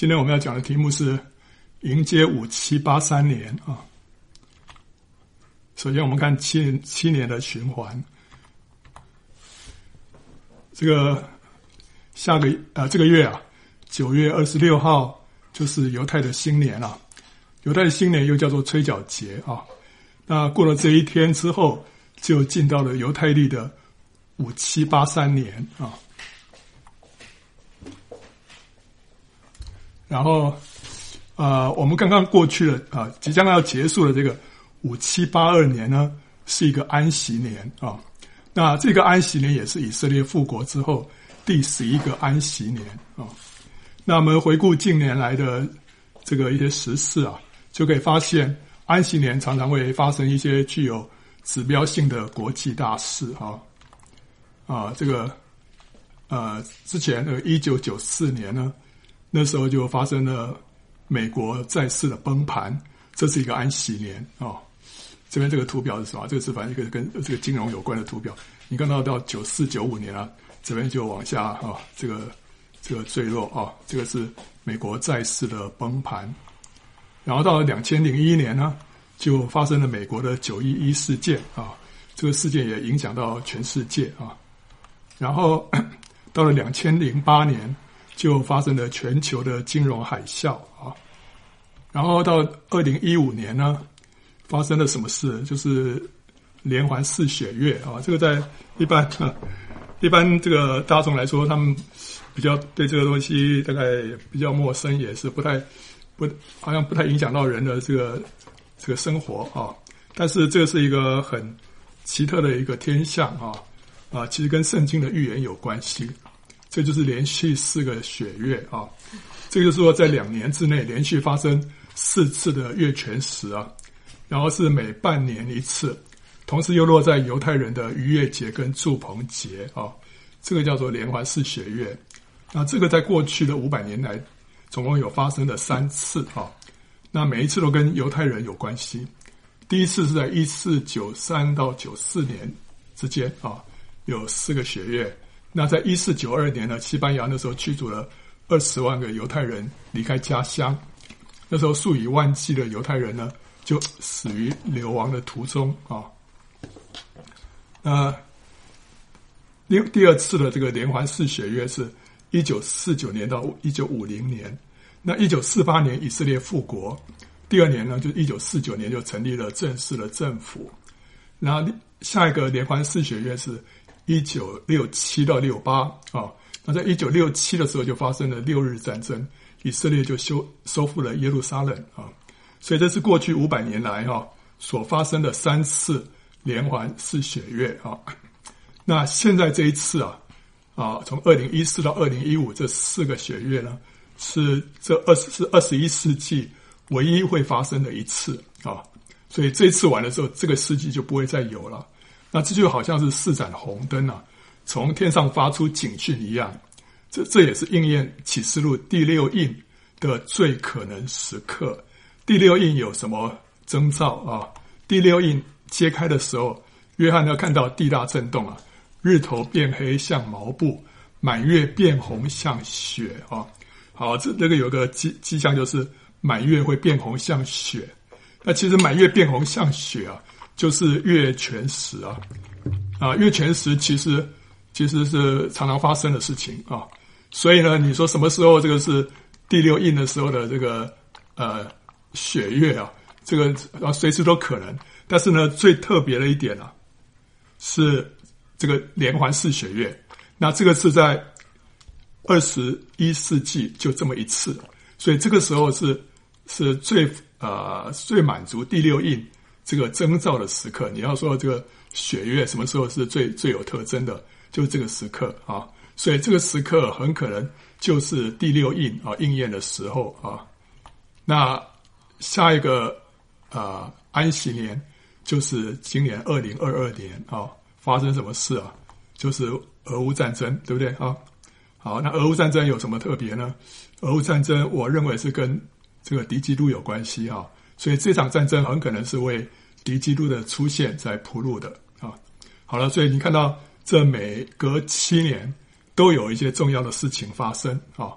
今天我们要讲的题目是迎接5783年啊。首先我们看七年的循环。这个这个月啊，9月26号就是犹太的新年啊。犹太的新年又叫做吹角节啊。那过了这一天之后，就进到了犹太历的5783年啊。然后我们刚刚过去了啊，即将要结束的这个5782年呢，是一个安息年啊。那这个安息年也是以色列复国之后第11个安息年啊。那我们回顾近年来的这个一些时事啊，就可以发现安息年常常会发生一些具有指标性的国际大事之前1994年呢，那时候就发生了美国债市的崩盘，这是一个安息年啊。这边这个图表是什么？这个是反正一个跟这个金融有关的图表。你看到94、95年啊，这边就往下啊，这个坠落啊，这个是美国债市的崩盘。然后到了2001年呢，就发生了美国的911事件啊，这个事件也影响到全世界啊。然后到了2008年，就发生了全球的金融海啸啊。然后到2015年呢，发生了什么事？就是连环4血月啊。这个在一般这个大众来说，他们比较对这个东西大概比较陌生，也是好像不太影响到人的这个生活啊。但是这个是一个很奇特的一个天象啊，其实跟圣经的预言有关系。这就是连续4个血月啊。这个就是说在2年之内连续发生4次的月全食啊，然后是每半年一次，同时又落在犹太人的逾越节跟住棚节啊，这个叫做连环4血月。那这个在过去的500年来总共有发生了3次啊，那每一次都跟犹太人有关系。第一次是在1493到94年之间啊，有4个血月。那在1492年呢，西班牙那时候驱逐了20万个犹太人离开家乡，那时候数以万计的犹太人呢就死于流亡的途中啊。第二次的这个连环4血月是1949年到1950年。那1948年以色列复国，第二年呢就1949年就成立了正式的政府。然后下一个连环4血月是1967到68啊。那在1967的时候就发生了6日战争，以色列就收复了耶路撒冷啊。所以这是过去500年来所发生的3次连环4血月啊。那现在这一次从2014到2015这4个血月呢，是21世纪唯一会发生的一次啊。所以这一次完的时候，这个世纪就不会再有了。那这就好像是4盏红灯从天上发出警讯一样。这也是应验启示录第6印的最可能时刻。第6印有什么征兆啊？第6印揭开的时候，约翰要看到地大震动日头变黑像毛布，满月变红像雪啊。好，这个有个迹象，就是满月会变红像雪。那其实满月变红像雪就是月全食月全食其实是常常发生的事情啊。所以呢，你说什么时候这个是第6印的时候的这个血月这个随时都可能。但是呢，最特别的一点是这个连环4血月。那这个是在21世纪就这么一次，所以这个时候是最满足第6印这个征兆的时刻。你要说这个血月什么时候是最有特征的，就是这个时刻啊。所以这个时刻很可能就是第6印应验的时候啊。那下一个安息年就是今年2022年发生什么事就是俄乌战争，对不对啊？好，那俄乌战争有什么特别呢？俄乌战争我认为是跟这个敌基督有关系所以这场战争很可能是为敌基督的出现在铺路的好了，所以你看到这每隔7年都有一些重要的事情发生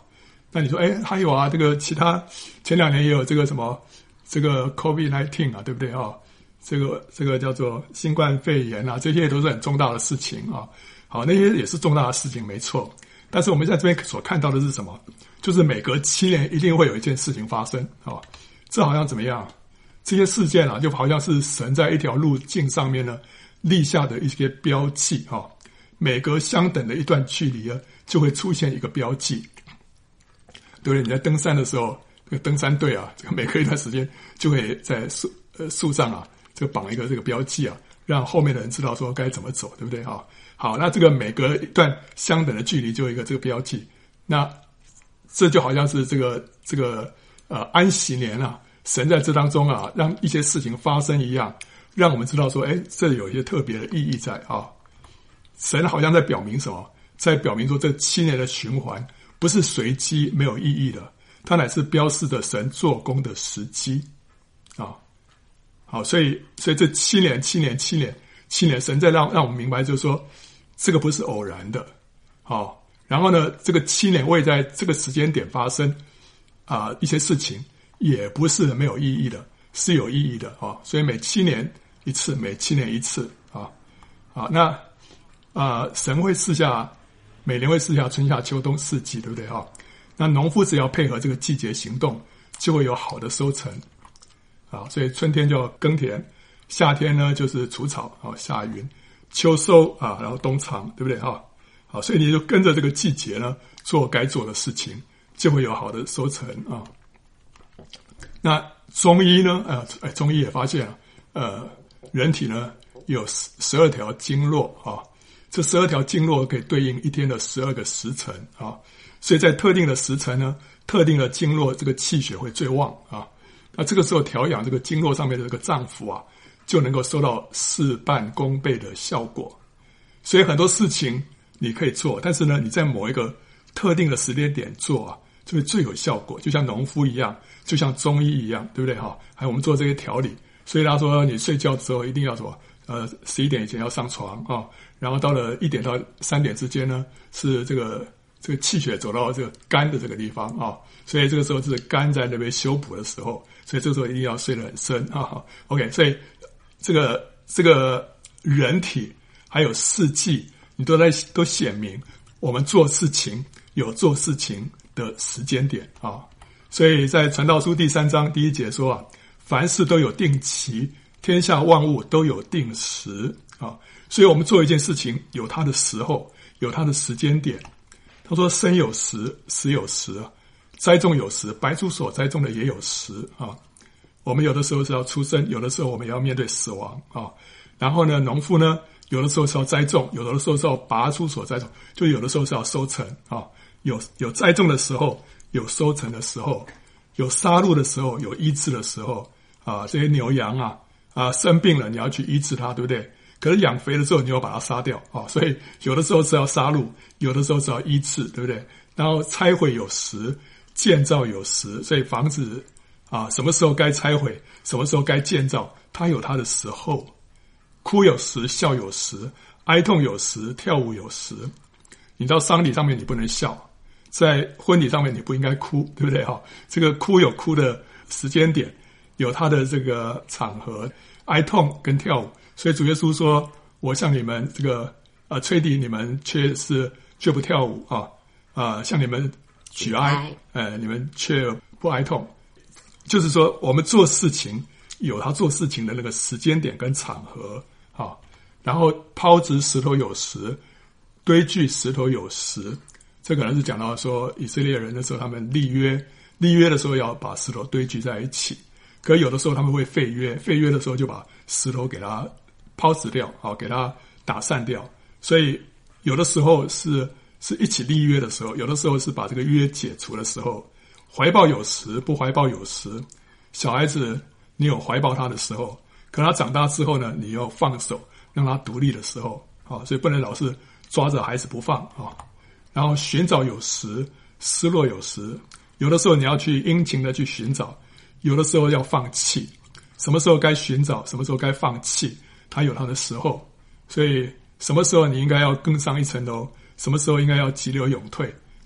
那你说，还有啊，这个其他前2年也有这个什么这个 COVID-19 啊，对不对啊？这个叫做新冠肺炎啊，这些都是很重大的事情啊。好，那些也是重大的事情，没错。但是我们在这边所看到的是什么？就是每隔7年一定会有一件事情发生啊。这好像怎么样？这些事件啊，就好像是神在一条路径上面呢立下的一些标记啊。每隔相等的一段距离啊，就会出现一个标记。对不对？你在登山的时候，这个登山队啊，这个每隔一段时间就会在树上啊，这个绑一个这个标记啊，让后面的人知道说该怎么走，对不对啊？好，那这个每隔一段相等的距离就有一个这个标记，那这就好像是这个安息年啊，神在这当中啊，让一些事情发生一样，让我们知道说，这有一些特别的意义在啊。神好像在表明什么？在表明说这7年的循环不是随机没有意义的，它乃是标示着神做工的时机啊。好，所以这7年，神在让我们明白，就是说这个不是偶然的。好，然后呢，这个7年会在这个时间点发生啊，一些事情也不是没有意义的，是有意义的啊。所以每7年一次，每7年一次啊。好，那神会赐下，每年会赐下春夏秋冬4季，对不对啊？那农夫只要配合这个季节行动，就会有好的收成啊。所以春天就要耕田，夏天呢就是除草啊，下耘，秋收啊，然后冬藏，对不对啊？好，所以你就跟着这个季节呢做该做的事情，就会有好的收成啊。那中医呢，中医也发现人体呢有12条经络啊。这12条经络可以对应一天的12个时辰啊，所以在特定的时辰呢，特定的经络这个气血会最旺啊。那这个时候调养这个经络上面的这个脏腑啊，就能够收到事半功倍的效果。所以很多事情你可以做，但是呢，你在某一个特定的时间点做啊，就会最有效果。就像农夫一样，就像中医一样，对不对哈？还有我们做这些调理，所以他说你睡觉之后一定要什么？11点以前要上床啊。然后到了1点到3点之间呢，是这个气血走到这个肝的这个地方啊，所以这个时候是肝在那边修补的时候，所以这个时候一定要睡得很深啊。OK， 所以这个人体还有4季，你都显明我们做事情有做事情的时间点啊。所以在传道书第3章第1节说啊，凡事都有定期，天下万物都有定时啊。所以我们做一件事情有它的时候，有它的时间点。他说生有时，死有时，栽种有时，白术所栽种的也有时啊。我们有的时候是要出生，有的时候我们也要面对死亡啊。然后呢，农夫呢，有的时候是要栽种，有的时候是要拔出所栽种，就有的时候是要收成啊。有栽种的时候，有收成的时候，有杀戮的时候，有医治的时候啊。这些牛羊生病了，你要去医治它，对不对？可是养肥了之后，你要把它杀掉啊，所以有的时候是要杀戮，有的时候是要医治，对不对？然后拆毁有时，建造有时，所以房子什么时候该拆毁，什么时候该建造，它有它的时候。哭有时，笑有时，哀痛有时，跳舞有时。你到丧礼上面你不能笑，在婚礼上面你不应该哭，对不对哈？这个哭有哭的时间点，有它的这个场合，哀痛跟跳舞。所以主耶稣说，我向你们这个吹笛，你们却不跳舞向你们举哀，你们却不哀痛。就是说我们做事情有他做事情的那个时间点跟场合然后抛掷石头有时，堆聚石头有时。这可能是讲到说以色列人的时候，他们立约的时候要把石头堆聚在一起，可有的时候他们会废约的时候就把石头给它抛掷掉给它打散掉。所以有的时候是一起立约的时候，有的时候是把这个约解除的时候。怀抱有时，不怀抱有时。小孩子你有怀抱他的时候，可他长大之后呢，你要放手让他独立的时候所以不能老是抓着孩子不放然后寻找有时，失落有时。有的时候你要去殷勤的去寻找，有的时候要放弃。什么时候该寻找，什么时候该放弃，他有他的时候。所以什么时候你应该要更上一层楼，什么时候应该要急流勇退，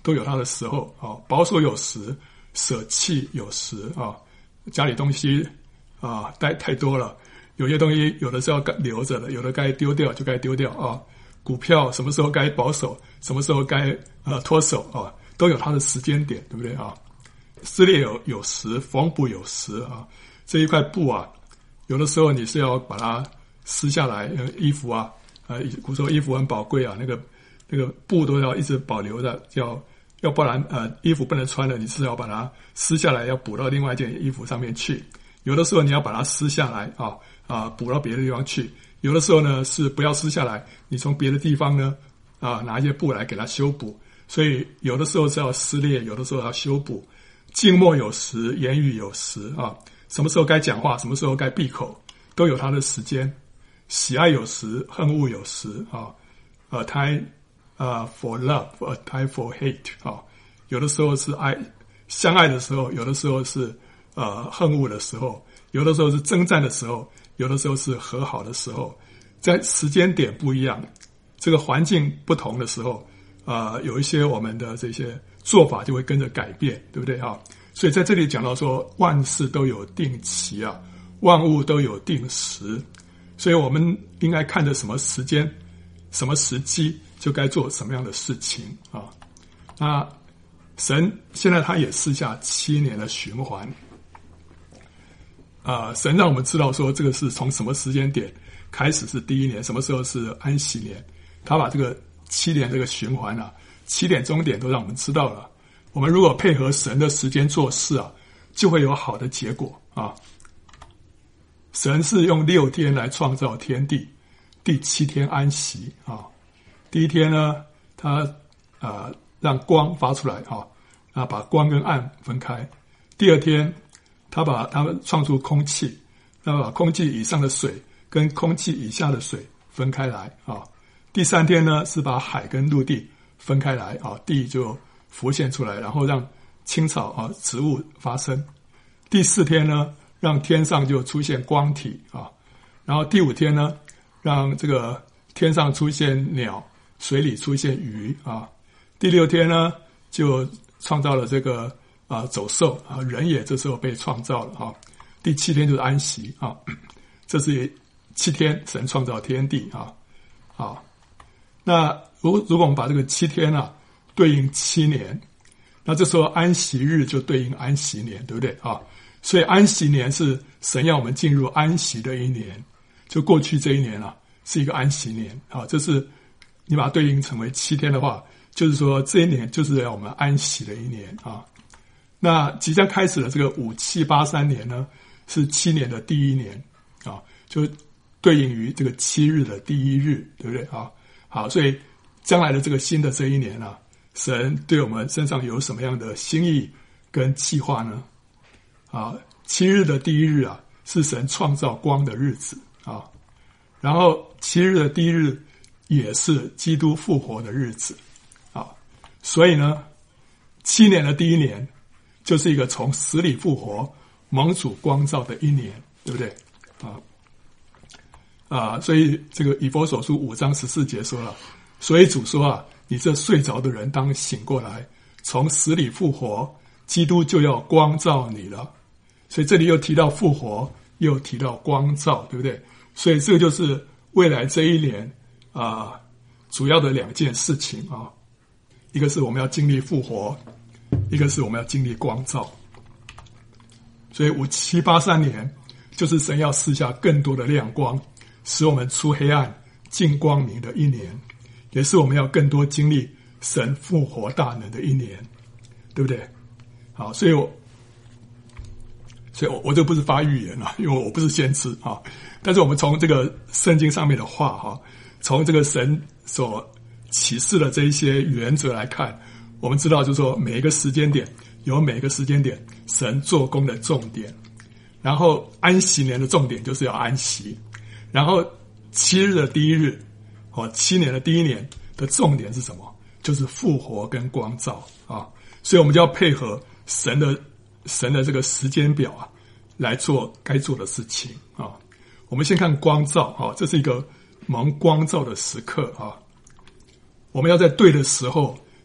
都有它的时候啊，保守有时，舍弃有时啊。家里东西啊带太多了，有些东西有的是要留着的，有的该丢掉就该丢掉啊。股票什么时候该保守，什么时候该脱手啊，都有它的时间点，对不对啊？撕裂有时，缝补有时啊。这一块布啊，有的时候你是要把它撕下来，衣服啊，古时候衣服很宝贵啊，那个布都要一直保留的，要不然衣服不能穿了，你是要把它撕下来，要补到另外一件衣服上面去。有的时候你要把它撕下来补到别的地方去。有的时候呢是不要撕下来，你从别的地方呢拿一些布来给它修补。所以有的时候是要撕裂，有的时候要修补。静默有时，言语有时啊，什么时候该讲话，什么时候该闭口，都有它的时间。喜爱有时，恨恶有时啊。A time for love, a time for hate 啊。有的时候是相爱的时候，有的时候是恨恶的时候，有的时候是征战的时候，有的时候是和好的时候。在时间点不一样，这个环境不同的时候有一些我们的这些做法就会跟着改变，对不对啊？所以在这里讲到说，万事都有定期啊，万物都有定时，所以我们应该看着什么时间、什么时机，就该做什么样的事情啊。那神现在他也赐下7年的循环神让我们知道说，这个是从什么时间点开始是第一年，什么时候是安息年，他把这个7年这个循环起点终点都让我们知道了。我们如果配合神的时间做事就会有好的结果啊。神是用6天来创造天地，第7天安息啊。第一天呢，他让光发出来把光跟暗分开。第二天，他创出空气，把空气以上的水跟空气以下的水分开来啊。第3天呢，是把海跟陆地分开来地就浮现出来，然后让青草植物发生。第4天呢，让天上就出现光体然后第5天呢，让这个天上出现鸟，水里出现鱼第6天呢，就创造了这个走兽人也这时候被创造了第7天就是安息这是7天神创造天地那如果我们把这个7天对应7年，那这时候安息日就对应安息年，对不对所以安息年是神要我们进入安息的一年，就过去这一年是一个安息年这是你把它对应成为7天的话，就是说这一年就是要我们安息的一年那即将开始的这个5783年呢，是7年的第一年就对应于这个7日的第一日，对不对好，所以将来的这个新的这一年神对我们身上有什么样的心意跟计划呢？7日的第一日是神创造光的日子然后7日的第一日也是基督复活的日子所以呢，7年的第一年就是一个从死里复活、蒙主光照的一年，对不对所以这个以弗所书5章14节说了，所以主说你这睡着的人当醒过来，从死里复活，基督就要光照你了。所以这里又提到复活，又提到光照，对不对？所以这个就是未来这一年主要的2件事情一个是我们要经历复活，一个是我们要经历光照。所以5783年就是神要赐下更多的亮光，使我们出黑暗进光明的一年，也是我们要更多经历神复活大能的一年，对不对？好，所以我这不是发预言因为我不是先知但是我们从这个圣经上面的话从这个神所启示的这一些原则来看，我们知道就是说每一个时间点有每个时间点神做工的重点，然后安息年的重点就是要安息，然后7日的第一日7年的第一年的重点是什么？就是复活跟光照所以我们就要配合神的这个时间表来做该做的事情我们先看光照这是一个蒙光照的时刻我们要在对的时候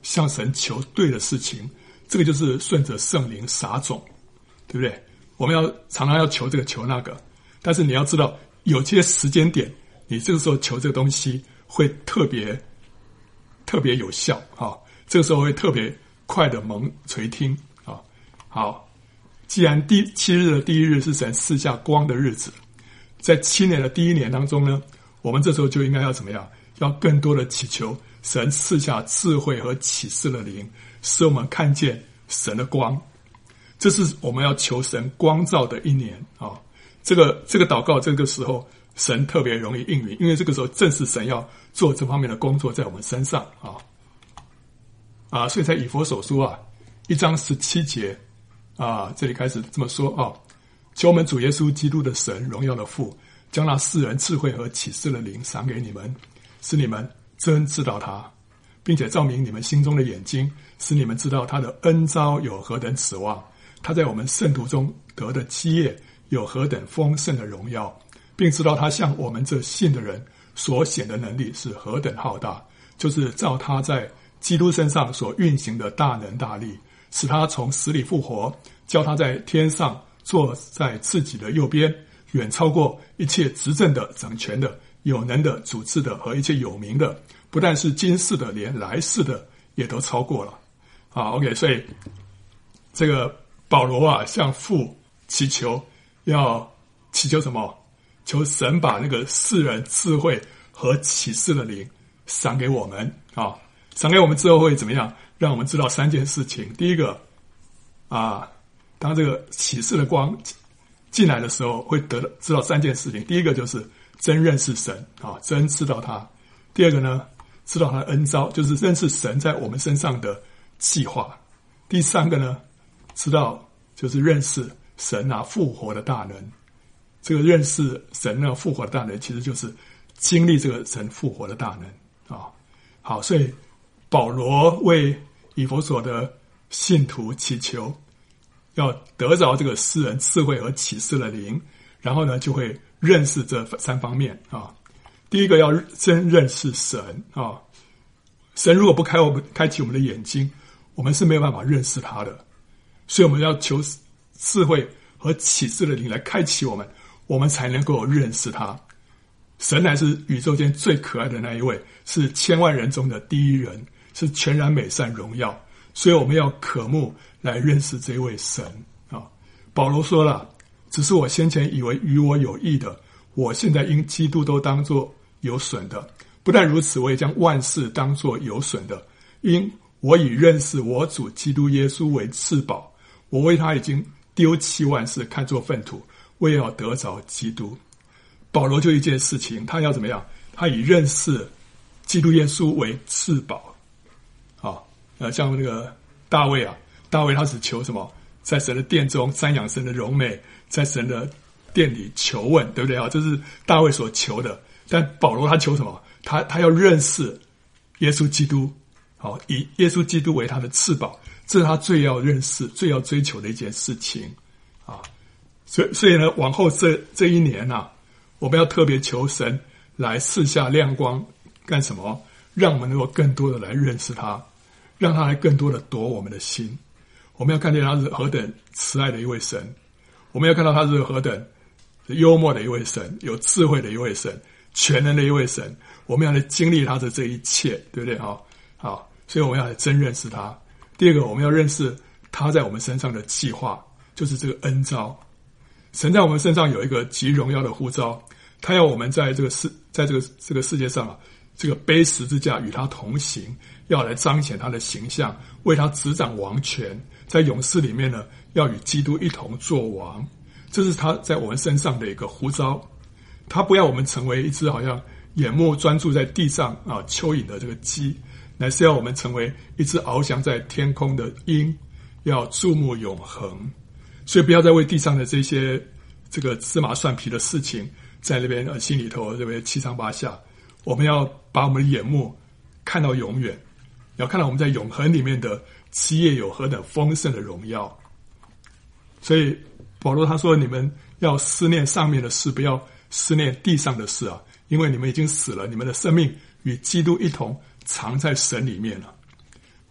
向神求对的事情，这个就是顺着圣灵撒种，对不对？我们常常要求这个求那个，但是你要知道有些时间点你这个时候求这个东西会特别有效啊，这个时候会特别快的蒙垂听啊。好，既然7日的第一日是神赐下光的日子，在7年的第一年当中呢，我们这时候就应该要怎么样？要更多的祈求神赐下智慧和启示的灵，使我们看见神的光。这是我们要求神光照的一年啊！这个祷告，这个时候神特别容易应允，因为这个时候正是神要做这方面的工作在我们身上啊！所以在以弗所书1章17节这里开始这么说求我们主耶稣基督的神，荣耀的父，将那世人智慧和启示的灵赏给你们，使你们真知道他，并且照明你们心中的眼睛，使你们知道他的恩召有何等指望，他在我们圣徒中得的基业有何等丰盛的荣耀，并知道他向我们这信的人所显的能力是何等浩大，就是照他在基督身上所运行的大能大力，使他从死里复活，叫他在天上坐在自己的右边，远超过一切执政的、掌权的、有能的、主治的和一切有名的，不但是今世的，连来世的也都超过了。OK， 所以这个保罗向父祈求，要祈求什么？求神把那个世人智慧和启示的灵赏给我们赏给我们之后会怎么样？让我们知道3件事情。第一个当这个启示的光进来的时候，会知道3件事情。第一个就是真认识神真知道他。第二个呢，知道他的恩召，就是认识神在我们身上的计划。第三个呢，知道就是认识神复活的大能。这个认识神复活的大能，其实就是经历这个神复活的大能好，所以保罗为以弗所的信徒祈求，要得着这个世人智慧和启示的灵，然后呢就会认识这3方面第一个要真认识神神如果不开启我们的眼睛，我们是没有办法认识他的。所以我们要求智慧和启示的灵来开启我们，我们才能够认识他。神乃是宇宙间最可爱的那一位，是千万人中的第一人，是全然美善荣耀，所以我们要渴慕来认识这位神保罗说了，只是我先前以为与我有益的，我现在因基督都当作有损的。不但如此，我也将万事当作有损的，因我以认识我主基督耶稣为至宝，我为他已经丢弃万事，看作粪土，为要得着基督。保罗就一件事情，他要怎么样？他以认识基督耶稣为至宝像那个大卫他只求什么？在神的殿中瞻仰神的荣美，在神的殿里求问，对不对这是大卫所求的。但保罗他求什么？他要认识耶稣基督以耶稣基督为他的至宝，这是他最要认识、最要追求的一件事情所以呢，往后这一年我们要特别求神来赐下亮光，干什么？让我们能够更多的来认识他，让他来更多的夺我们的心。我们要看见他是何等慈爱的一位神，我们要看到他是何等幽默的一位神，有智慧的一位神，全能的一位神。我们要来经历他的这一切，对不对好，所以我们要来真认识他。第二个，我们要认识他在我们身上的计划，就是这个恩召。神在我们身上有一个极荣耀的呼召，他要我们在这个世界上这个背十字架与他同行，要来彰显他的形象，为他执掌王权，在勇士里面呢，要与基督一同作王。这是他在我们身上的一个呼召。他不要我们成为一只好像眼目专注在地上蚯蚓的这个鸡，乃是要我们成为一只翱翔在天空的鹰，要注目永恒。所以不要再为地上的这个芝麻蒜皮的事情在那边心里头这边七上八下。我们要把我们的眼目看到永远，要看到我们在永恒里面的基业有何等丰盛的荣耀。所以保罗他说，你们要思念上面的事，不要思念地上的事因为你们已经死了，你们的生命与基督一同藏在神里面了。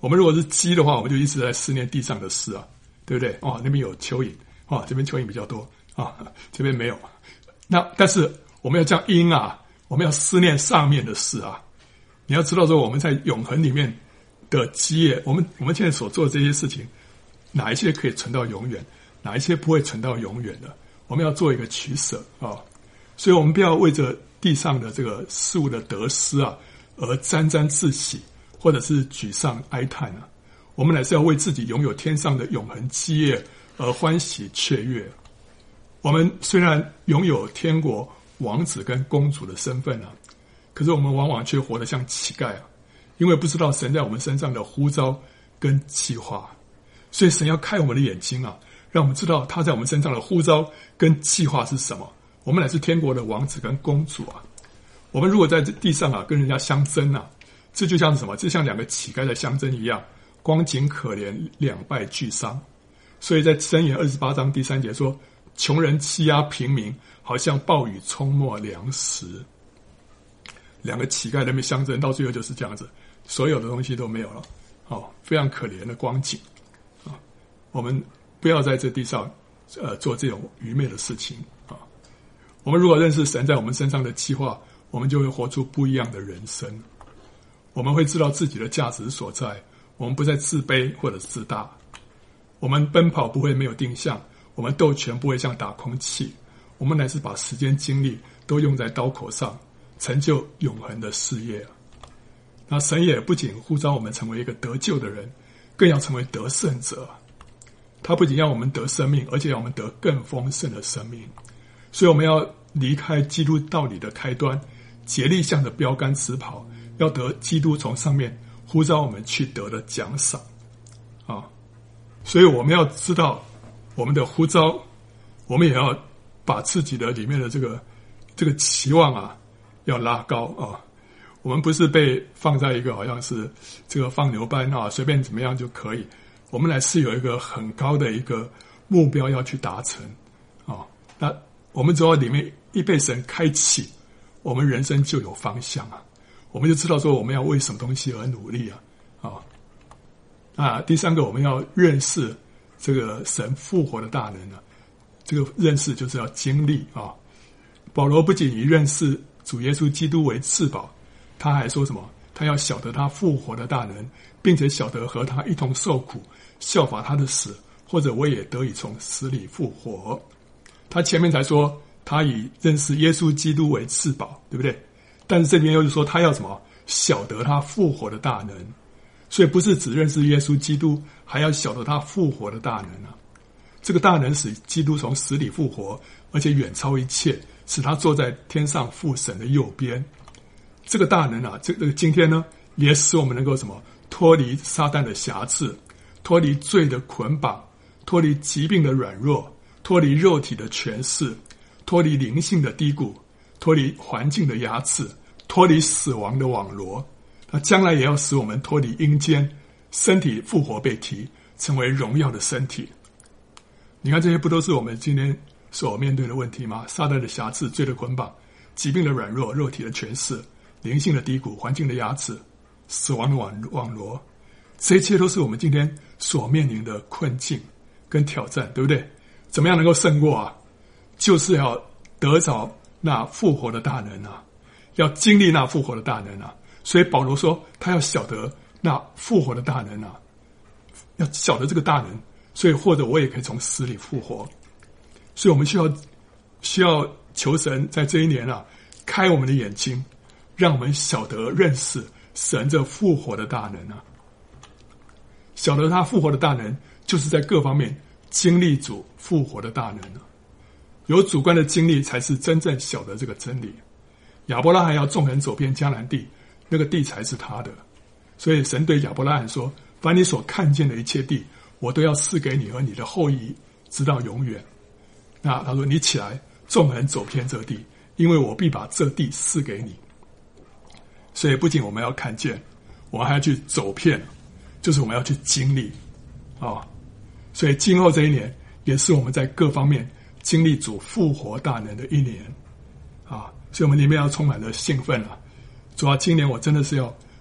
我们如果是鸡的话，我们就一直在思念地上的事啊，对不对？哦，那边有蚯蚓啊，这边蚯蚓比较多啊，这边没有。那但是我们要叫鹰啊，我们要思念上面的事啊。你要知道说我们在永恒里面的基业，我们现在所做的这些事情，哪一些可以存到永远，哪一些不会存到永远的，我们要做一个取舍啊。所以我们不要为着地上的这个事物的得失啊而沾沾自喜，或者是沮丧哀叹啊。我们乃是要为自己拥有天上的永恒基业而欢喜雀跃。我们虽然拥有天国王子跟公主的身份啊，可是我们往往却活得像乞丐啊，因为不知道神在我们身上的呼召跟计划。所以神要开我们的眼睛啊，让我们知道他在我们身上的呼召跟计划是什么。我们乃是天国的王子跟公主啊。我们如果在地上啊跟人家相争啊，这就像什么？这像两个乞丐在相争一样，光景可怜，两败俱伤。所以在箴言28章第3节说，穷人欺压平民，好像暴雨冲没粮食。两个乞丐在那边相争，到最后就是这样子，所有的东西都没有了，非常可怜的光景啊！我们不要在这地上做这种愚昧的事情啊！我们如果认识神在我们身上的计划，我们就会活出不一样的人生。我们会知道自己的价值所在，我们不再自卑或者自大。我们奔跑不会没有定向，我们斗拳不会像打空气，我们乃是把时间精力都用在刀口上，成就永恒的事业。那神也不仅呼召我们成为一个得救的人，更要成为得胜者。他不仅要我们得生命，而且要我们得更丰盛的生命。所以我们要离开基督道理的开端，竭力向着标杆直跑，要得基督从上面呼召我们去得的奖赏啊！所以我们要知道我们的呼召，我们也要把自己的里面的这个期望啊要拉高啊！我们不是被放在一个好像是这个放牛班啊，随便怎么样就可以。我们乃是有一个很高的一个目标要去达成啊！那我们只要里面一被神开启，我们人生就有方向啊！我们就知道说我们要为什么东西而努力啊！第三个，我们要认识这个神复活的大能啊！这个认识就是要经历啊！保罗不仅以认识主耶稣基督为至宝，他还说什么？他要晓得他复活的大能，并且晓得和他一同受苦，效法他的死，或者我也得以从死里复活。他前面才说他以认识耶稣基督为至宝，对不对？但是这边又是说他要什么？晓得他复活的大能。所以不是只认识耶稣基督，还要晓得他复活的大能啊！这个大能使基督从死里复活，而且远超一切，使他坐在天上父神的右边。这个大能啊，这个今天呢，也使我们能够什么？脱离撒旦的辖制，脱离罪的捆绑，脱离疾病的软弱，脱离肉体的权势，脱离灵性的低谷，脱离环境的压制，脱离死亡的网罗。那将来也要使我们脱离阴间，身体复活被提，成为荣耀的身体。你看这些不都是我们今天所面对的问题吗？撒旦的辖制，罪的捆绑，疾病的软弱，肉体的权势，灵性的低谷，环境的压制，死亡的网罗，这一切都是我们今天所面临的困境跟挑战，对不对？怎么样能够胜过啊？就是要得着那复活的大能啊，要经历那复活的大能啊。所以保罗说他要晓得那复活的大能啊，要晓得这个大能，所以或者我也可以从死里复活。所以我们需要求神在这一年啊，开我们的眼睛，让我们晓得认识神这复活的大能啊。晓得他复活的大能，就是在各方面经历主复活的大能啊。有主观的经历，才是真正晓得这个真理。亚伯拉罕要纵横走遍迦南地，那个地才是他的。所以神对亚伯拉罕说，凡你所看见的一切地，我都要赐给你和你的后裔，直到永远。那他说，你起来纵横走遍这地，因为我必把这地赐给你。所以不仅我们要看见，我们还要去走遍，就是我们要去经历所以今后这一年也是我们在各方面经历主复活大能的一年所以我们里面要充满了兴奋主啊，今年我真的是要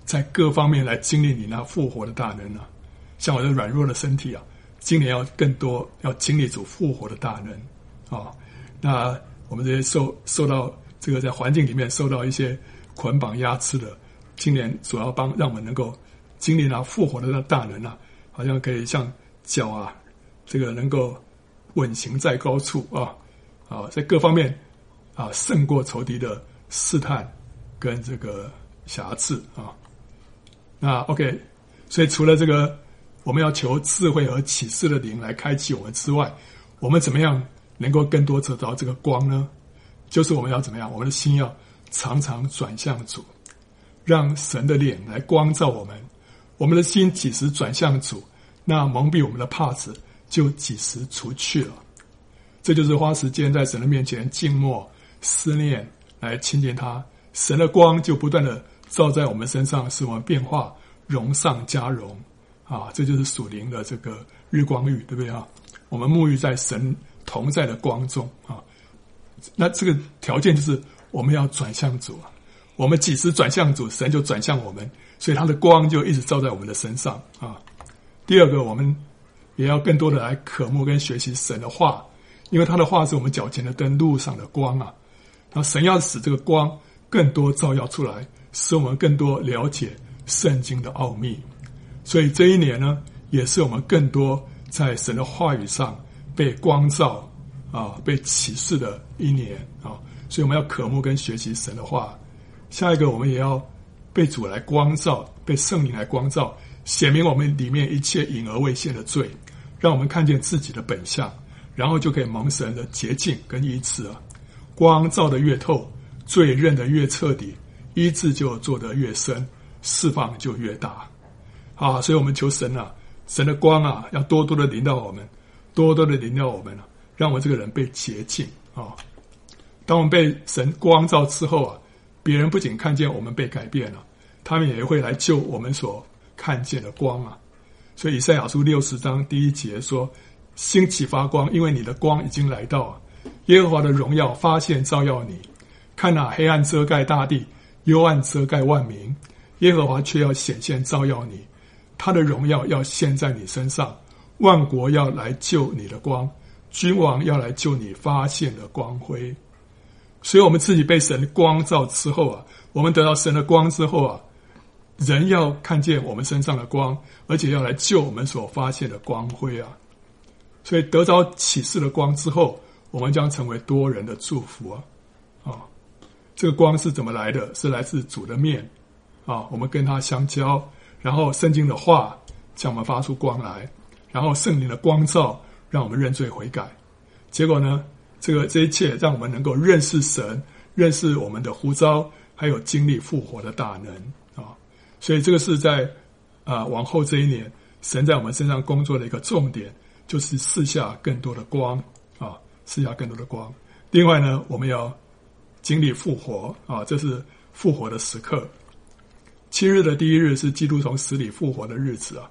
在各方面来经历你那复活的大能啊。像我这软弱的身体啊，今年要更多要经历主复活的大能啊。那我们这些受到这个在环境里面受到一些捆绑压制的，今年主要让我们能够经历那复活的大能啊，好像可以像脚啊，这个能够稳行在高处在各方面胜过仇敌的试探跟这个瑕疵啊。那 OK， 所以除了这个我们要求智慧和启示的灵来开启我们之外，我们怎么样能够更多得到这个光呢？就是我们要怎么样？我们的心要常常转向主，让神的脸来光照我们。我们的心几时转向主，那蒙蔽我们的帕子就几时除去了。这就是花时间在神的面前静默思念，来亲近他。神的光就不断的照在我们身上，使我们变化荣上加荣这就是属灵的这个日光浴，对不对我们沐浴在神同在的光中那这个条件就是我们要转向主我们几时转向主，神就转向我们，所以他的光就一直照在我们的身上第二个，我们也要更多的来渴慕跟学习神的话，因为他的话是我们脚前的灯，路上的光那神要使这个光更多照耀出来，使我们更多了解圣经的奥秘。所以这一年呢，也是我们更多在神的话语上被光照被启示的一年所以我们要渴慕跟学习神的话。下一个，我们也要被主来光照，被圣灵来光照，显明我们里面一切隐而未现的罪，让我们看见自己的本相，然后就可以蒙神的洁净跟医治光照得越透，罪认得越彻底，医治就做得越深，释放就越大所以我们求神神的光要多多的临到我们，多多的临到我们让我们这个人被洁净当我们被神光照之后别人不仅看见我们被改变了，他们也会来救我们所看见的光所以以赛亚书60章第1节说，兴起发光，因为你的光已经来到耶和华的荣耀发现照耀你。看黑暗遮盖大地，幽暗遮盖万民，耶和华却要显现照耀你，他的荣耀要现在你身上，万国要来救你的光，君王要来救你发现的光辉。所以我们自己被神光照之后我们得到神的光之后人要看见我们身上的光，而且要来救我们所发现的光辉所以得着启示的光之后，我们将成为多人的祝福这个光是怎么来的？是来自主的面我们跟他相交，然后圣经的话向我们发出光来，然后圣灵的光照让我们认罪悔改。结果呢，这一切让我们能够认识神，认识我们的呼召，还有经历复活的大能所以这个是在往后这一年神在我们身上工作的一个重点，就是赐下更多的光赐下更多的光。另外呢，我们要经历复活这是复活的时刻。7日的第一日是基督从死里复活的日子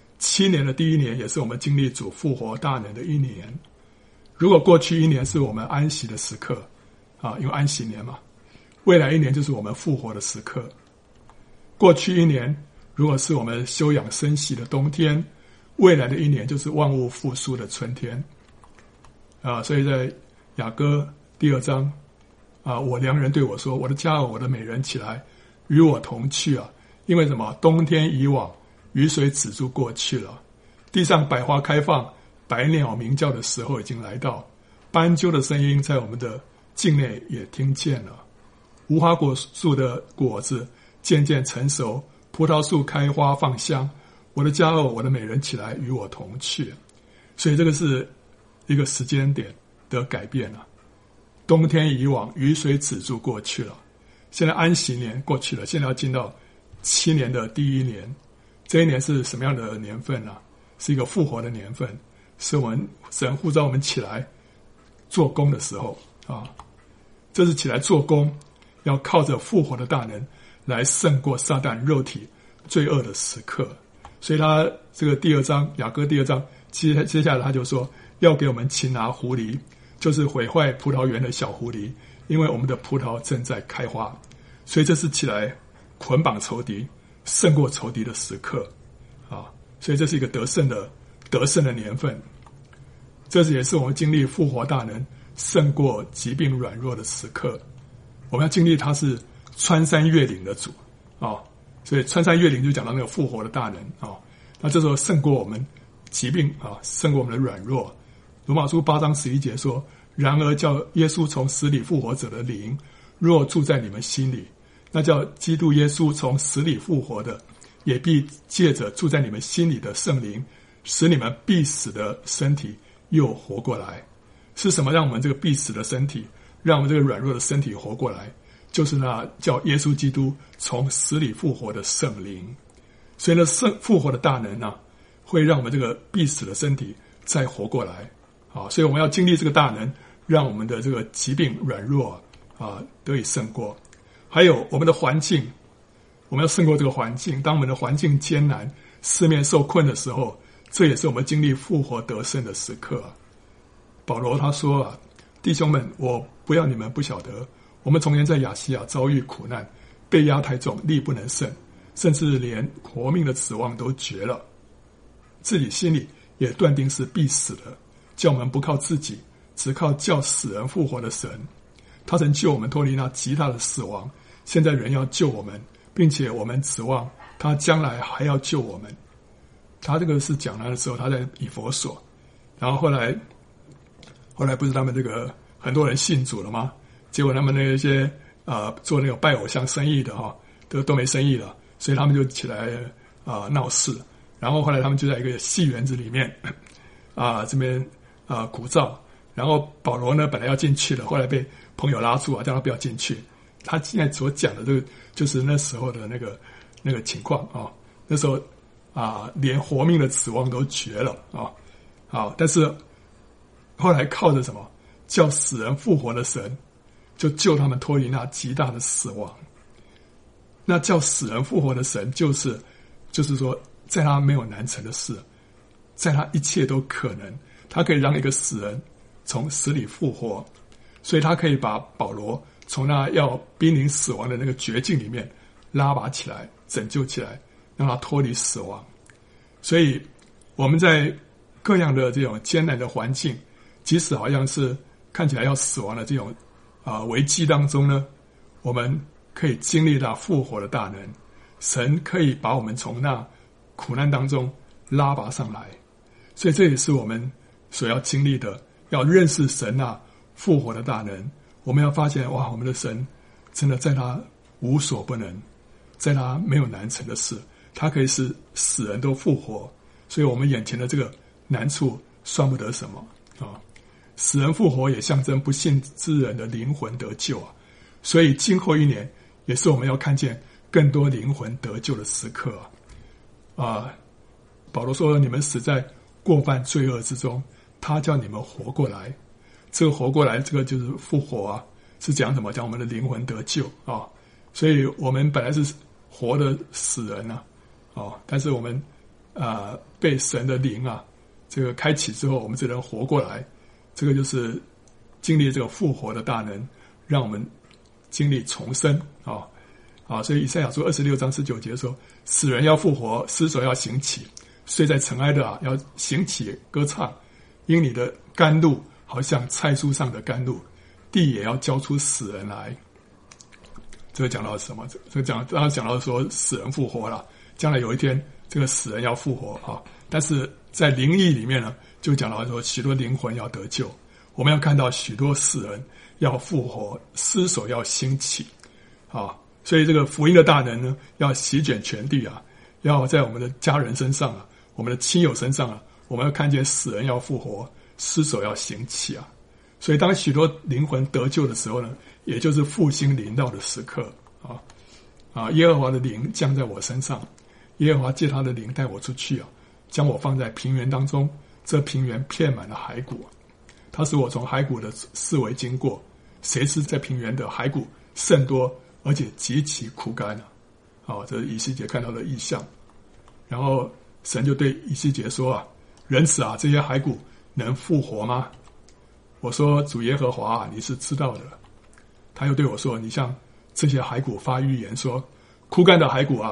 7年的第一年也是我们经历主复活大能的一年。如果过去一年是我们安息的时刻因为安息年嘛，未来一年就是我们复活的时刻。过去一年如果是我们休养生息的冬天，未来的一年就是万物复苏的春天所以在雅歌第2章我良人对我说，我的佳偶，我的美人，起来与我同去因为什么？冬天已往，雨水止住过去了，地上百花开放，百鸟鸣叫的时候已经来到，斑鸠的声音在我们的境内也听见了，无花果树的果子渐渐成熟，葡萄树开花放香，我的佳偶，我的美人，起来与我同去。所以这个是一个时间点的改变冬天已往，雨水止住过去了，现在安息年过去了，现在要进到7年的第一年。这一年是什么样的年份是一个复活的年份，是我们神呼召我们起来做工的时候这是起来做工，要靠着复活的大能来胜过撒旦肉体罪恶的时刻。所以他这个第2章雅歌第2章接下来他就说，要给我们擒拿狐狸，就是毁坏葡萄园的小狐狸，因为我们的葡萄正在开花。所以这是起来捆绑仇敌， 胜过仇敌的时刻啊，所以这是一个得胜的年份。这也是我们经历复活大能胜过疾病软弱的时刻。我们要经历他是穿山越岭的主啊，所以穿山越岭就讲到那个复活的大能啊。那这时候胜过我们疾病啊，胜过我们的软弱。罗马书8章11节说：然而叫耶稣从死里复活者的灵，若住在你们心里，那叫基督耶稣从死里复活的，也必借着住在你们心里的圣灵，使你们必死的身体又活过来。是什么让我们这个必死的身体，让我们这个软弱的身体活过来？就是那叫耶稣基督从死里复活的圣灵。所以呢，复活的大能啊，会让我们这个必死的身体再活过来啊。所以我们要经历这个大能，让我们的这个疾病软弱啊得以胜过。还有我们的环境，我们要胜过这个环境。当我们的环境艰难，四面受困的时候，这也是我们经历复活得胜的时刻啊。保罗他说啊，弟兄们，我不要你们不晓得，我们从前在亚细亚遭遇苦难，被压太重，力不能胜，甚至连活命的指望都绝了，自己心里也断定是必死的，叫我们不靠自己，只靠叫死人复活的神。他曾救我们脱离那极大的死亡，现在人要救我们，并且我们指望他将来还要救我们。他这个是讲的时候，他在以弗所，然后后来不是他们这个很多人信主了吗？结果他们那些做那个拜偶像生意的哈，都没生意了，所以他们就起来闹事。然后后来他们就在一个戏园子里面这边鼓噪，然后保罗呢本来要进去了，后来被朋友拉住叫他不要进去。他现在所讲的这个就是那时候的那个情况啊，那时候连活命的指望都绝了啊，但是后来靠着什么叫死人复活的神，就救他们脱离那极大的死亡。那叫死人复活的神，就是说，在他没有难成的事，在他一切都可能，他可以让一个死人从死里复活，所以他可以把保罗从那要濒临死亡的那个绝境里面拉拔起来，拯救起来，让他脱离死亡。所以我们在各样的这种艰难的环境，即使好像是看起来要死亡的这种危机当中呢，我们可以经历到复活的大能，神可以把我们从那苦难当中拉拔上来。所以这也是我们所要经历的，要认识神复活的大能。我们要发现哇，我们的神真的在他无所不能，在他没有难成的事，他可以使死人都复活。所以我们眼前的这个难处算不得什么死人复活也象征不信之人的灵魂得救所以今后一年也是我们要看见更多灵魂得救的时刻保罗说，你们死在过犯罪恶之中，他叫你们活过来。这个活过来，这个就是复活是讲什么？讲我们的灵魂得救所以我们本来是活的死人但是我们被神的灵这个开启之后，我们这人活过来，这个就是经历这个复活的大能，让我们经历重生所以以赛亚书26章19节说，死人要复活，尸首要醒起，睡在尘埃的要醒起歌唱，因你的甘露好像菜蔬上的甘露，地也要交出死人来。这个讲到什么？这个刚刚讲到说死人复活了，将来有一天这个死人要复活但是在灵异里面呢，就讲到说许多灵魂要得救，我们要看到许多死人要复活，尸首要兴起所以这个福音的大能呢，要席卷全地要在我们的家人身上我们的亲友身上我们要看见死人要复活，尸首要兴起所以当许多灵魂得救的时候呢，也就是复兴临到的时刻耶和华的灵降在我身上，耶和华借他的灵带我出去将我放在平原当中，这平原遍满了骸骨，他使我从骸骨的四围经过，谁知在平原的骸骨甚多，而且极其枯干这是以西结看到的异象。然后神就对以西结说人子这些骸骨能复活吗？我说主耶和华你是知道的。他又对我说，你向这些骸骨发预言说，枯干的骸骨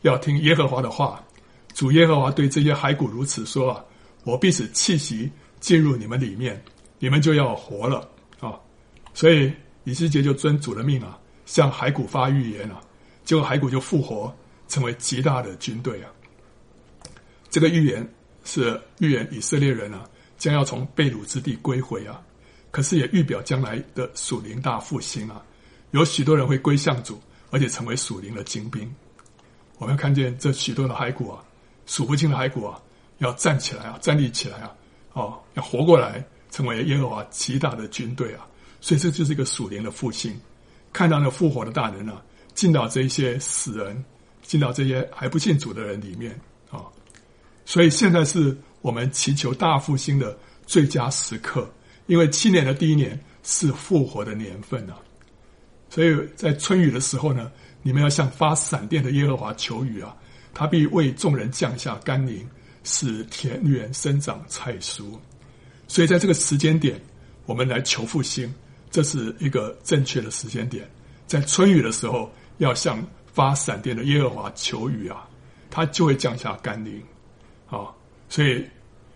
要听耶和华的话。主耶和华对这些骸骨如此说啊，我必使气息进入你们里面，你们就要活了啊。所以以西结就遵主的命啊，向骸骨发预言啊，结果骸骨就复活，成为极大的军队啊。这个预言是预言以色列人啊将要从被掳之地归回啊，可是也预表将来的属灵大复兴啊，有许多人会归向主，而且成为属灵的精兵。我们看见这许多的骸骨啊，数不清的骸骨啊，要站起来啊，站立起来啊，要活过来，成为耶和华极大的军队啊。所以这就是一个属灵的复兴，看到那复活的大人啊，进到这些死人，进到这些还不信主的人里面啊。所以现在是我们祈求大复兴的最佳时刻，因为7年的第一年是复活的年份啊。所以在春雨的时候呢，你们要向发闪电的耶和华求雨啊，他必为众人降下甘霖，使田园生长菜蔬。所以在这个时间点，我们来求复兴，这是一个正确的时间点。在春雨的时候，要向发闪电的耶和华求雨啊，他就会降下甘霖啊。所以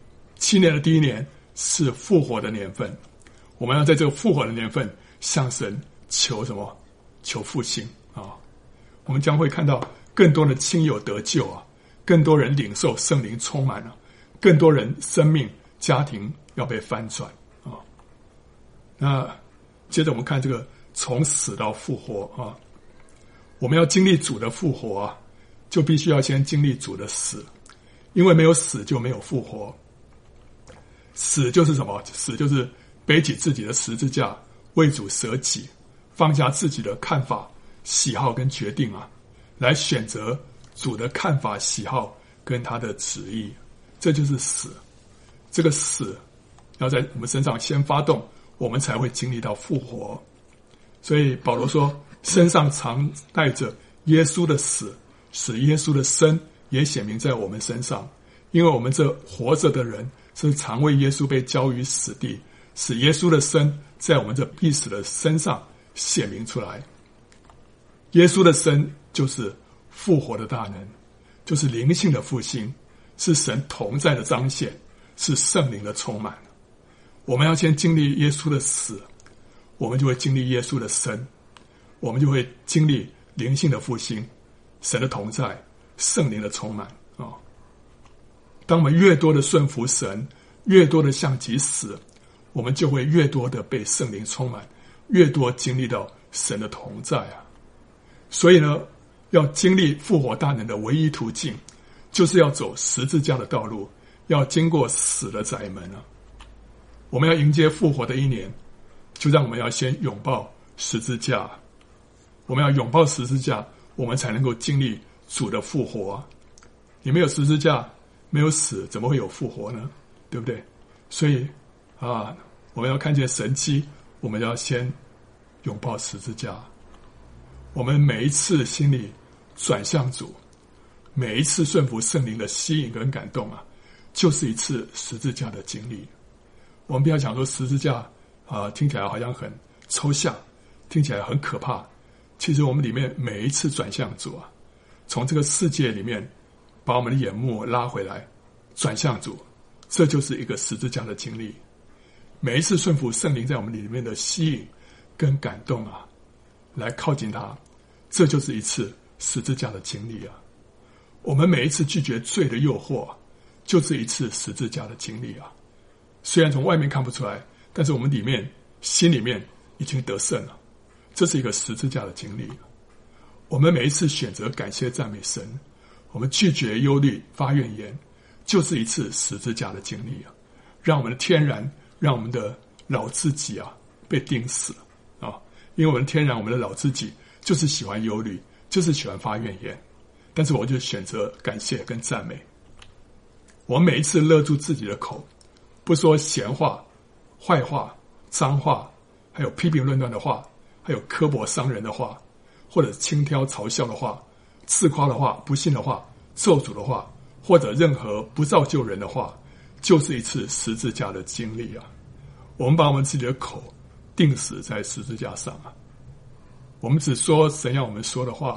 7年的第一年是复活的年份，我们要在这个复活的年份向神求什么？求复兴啊！我们将会看到更多的亲友得救啊，更多人领受圣灵充满了，更多人生命家庭要被翻转啊。那接着我们看这个从死到复活啊，我们要经历主的复活啊，就必须要先经历主的死，因为没有死就没有复活。死就是什么？死就是背起自己的十字架，为主舍己，放下自己的看法、喜好跟决定啊，来选择主的看法、喜好跟他的旨意，这就是死。这个死要在我们身上先发动，我们才会经历到复活。所以保罗说，身上常带着耶稣的死，使耶稣的生也显明在我们身上。因为我们这活着的人是常为耶稣被交于死地，使耶稣的生在我们这必死的身上显明出来。耶稣的生就是复活的大能，就是灵性的复兴，是神同在的彰显，是圣灵的充满。我们要先经历耶稣的死，我们就会经历耶稣的生，我们就会经历灵性的复兴，神的同在，圣灵的充满啊。当我们越多的顺服神，越多的向己死，我们就会越多的被圣灵充满，越多经历到神的同在啊。所以呢，要经历复活大能的唯一途径，就是要走十字架的道路，要经过死的窄门啊。我们要迎接复活的一年，就让我们要先拥抱十字架。我们要拥抱十字架，我们才能够经历主的复活啊。你没有十字架，没有死，怎么会有复活呢？对不对？所以啊，我们要看见神迹，我们要先拥抱十字架。我们每一次心里转向主，每一次顺服圣灵的吸引跟感动啊，就是一次十字架的经历。我们不要讲说十字架听起来好像很抽象，听起来很可怕。其实我们里面每一次转向主啊，从这个世界里面把我们的眼目拉回来，转向主，这就是一个十字架的经历。每一次顺服圣灵在我们里面的吸引跟感动啊，来靠近他，这就是一次十字架的经历啊。我们每一次拒绝罪的诱惑，就是一次十字架的经历啊。虽然从外面看不出来，但是我们里面心里面已经得胜了，这是一个十字架的经历。我们每一次选择感谢赞美神，我们拒绝忧虑发怨言，就是一次十字架的经历啊。让我们的天然，让我们的老自己啊被钉死啊。因为我们天然，我们的老自己就是喜欢忧虑，就是喜欢发怨言，但是我就选择感谢跟赞美。我每一次勒住自己的口，不说闲话、坏话、脏话，还有批评论断的话，还有刻薄伤人的话，或者轻佻嘲笑的话、自夸的话、不信的话、咒诅的话，或者任何不造就人的话，就是一次十字架的经历啊。我们把我们自己的口钉死在十字架上啊。我们只说神要我们说的话，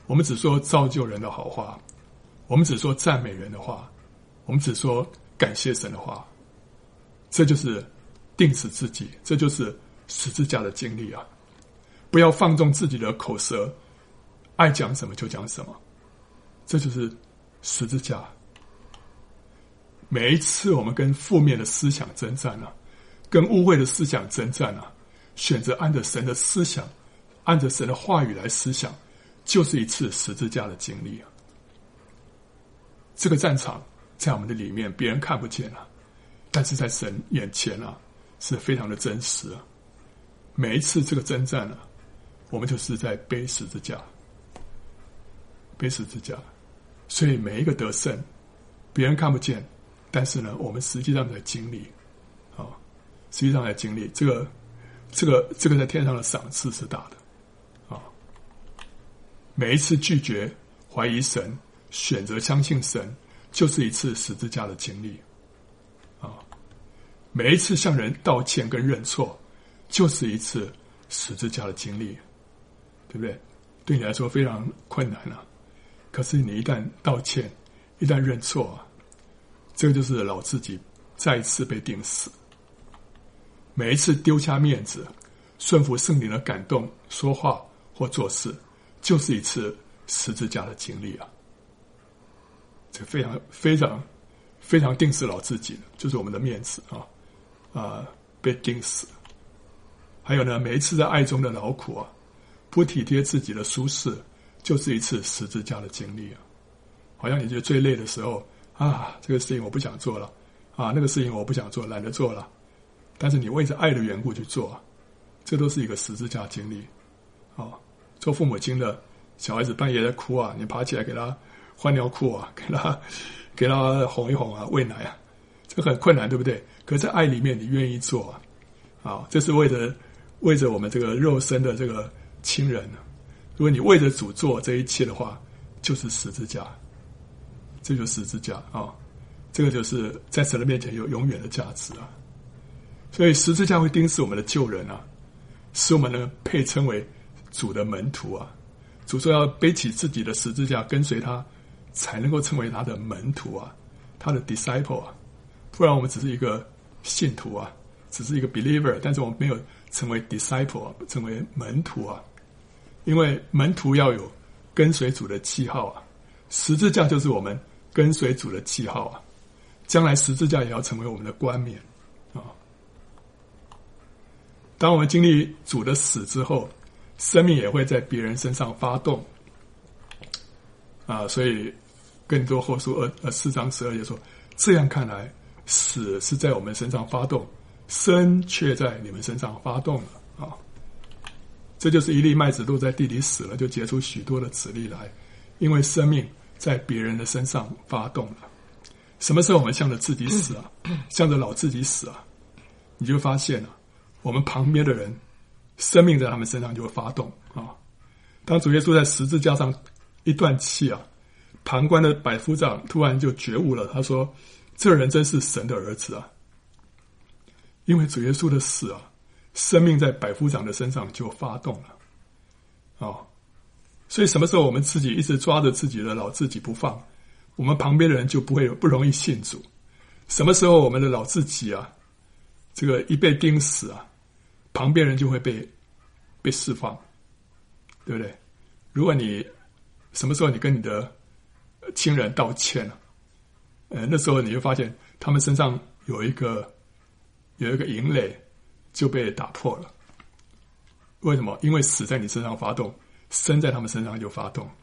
我们只说造就人的好话，我们只说赞美人的话，我们只说感谢神的话，这就是定死自己，这就是十字架的经历啊！不要放纵自己的口舌，爱讲什么就讲什么，这就是十字架。每一次我们跟负面的思想征战啊，跟污秽的思想征战啊，选择按着神的思想，按着神的话语来思想，就是一次十字架的经历啊。这个战场在我们的里面，别人看不见啊，但是在神眼前啊，是非常的真实啊。每一次这个征战啊，我们就是在背十字架，背十字架。所以每一个得胜，别人看不见，但是呢，我们实际上在经历啊，实际上在经历这个在天上的赏赐是大的啊。每一次拒绝怀疑神，选择相信神，就是一次十字架的经历啊。每一次向人道歉跟认错，就是一次十字架的经历，对不对？对你来说非常困难啊，可是你一旦道歉，一旦认错啊，这个就是老自己再一次被钉死。每一次丢下面子，顺服圣灵的感动，说话或做事，就是一次十字架的经历啊。这非常非常非常钉死老自己的，就是我们的面子啊，被钉死。还有呢，每一次在爱中的劳苦啊，不体贴自己的舒适，就是一次十字架的经历啊。好像你觉得最累的时候啊，这个事情我不想做了啊，那个事情我不想做，懒得做了，但是你为着爱的缘故去做啊，这都是一个十字架经历啊。做父母亲的，小孩子半夜在哭啊，你爬起来给他换尿裤啊，给他哄一哄啊，喂奶啊，这很困难，对不对？可是在爱里面你愿意做啊，这是为着我们这个肉身的这个亲人。如果你为着主做这一切的话，就是十字架，这就是十字架啊，这个就是在神的面前有永远的价值啊。所以十字架会钉死我们的旧人啊，使我们能配称为主的门徒啊。主说要背起自己的十字架跟随他，才能够成为他的门徒啊，他的 disciple 啊。不然我们只是一个信徒啊，只是一个 believer， 但是我们没有成为 disciple， 成为门徒啊。因为门徒要有跟随主的记号啊，十字架就是我们跟随主的记号啊。将来十字架也要成为我们的冠冕啊。当我们经历主的死之后，生命也会在别人身上发动啊。所以更多后书4章12节说，这样看来，死是在我们身上发动，生却在你们身上发动了啊。这就是一粒麦子落在地里死了，就结出许多的子粒来，因为生命在别人的身上发动了。什么时候我们向着自己死啊，向着老自己死啊，你就发现了我们旁边的人生命在他们身上就会发动啊。当主耶稣在十字架上一断气啊，旁观的百夫长突然就觉悟了，他说这人真是神的儿子啊。因为主耶稣的死啊，生命在百夫长的身上就发动了所以什么时候我们自己一直抓着自己的老自己不放，我们旁边的人就不容易信主。什么时候我们的老自己啊，这个一被钉死啊，旁边人就会被释放，对不对？如果你什么时候你跟你的亲人道歉了那时候你就发现他们身上有一个营垒就被打破了。为什么？因为死在你身上发动，生在他们身上就发动。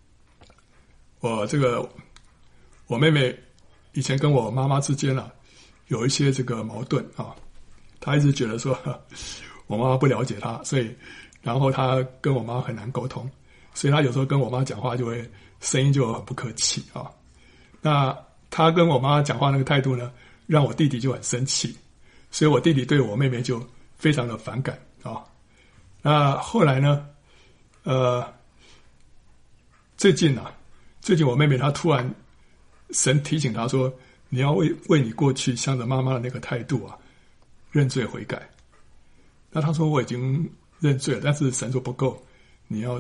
我妹妹以前跟我妈妈之间有一些这个矛盾啊，她一直觉得说我妈妈不了解她，所以然后她跟我妈很难沟通，所以她有时候跟我妈讲话就会声音就很不客气啊。那她跟我妈讲话那个态度呢，让我弟弟就很生气，所以我弟弟对我妹妹就非常的反感啊。那后来呢最近我妹妹她突然神提醒她说，你要为你过去向着妈妈的那个态度认罪悔改。那她说我已经认罪了，但是神说不够，你要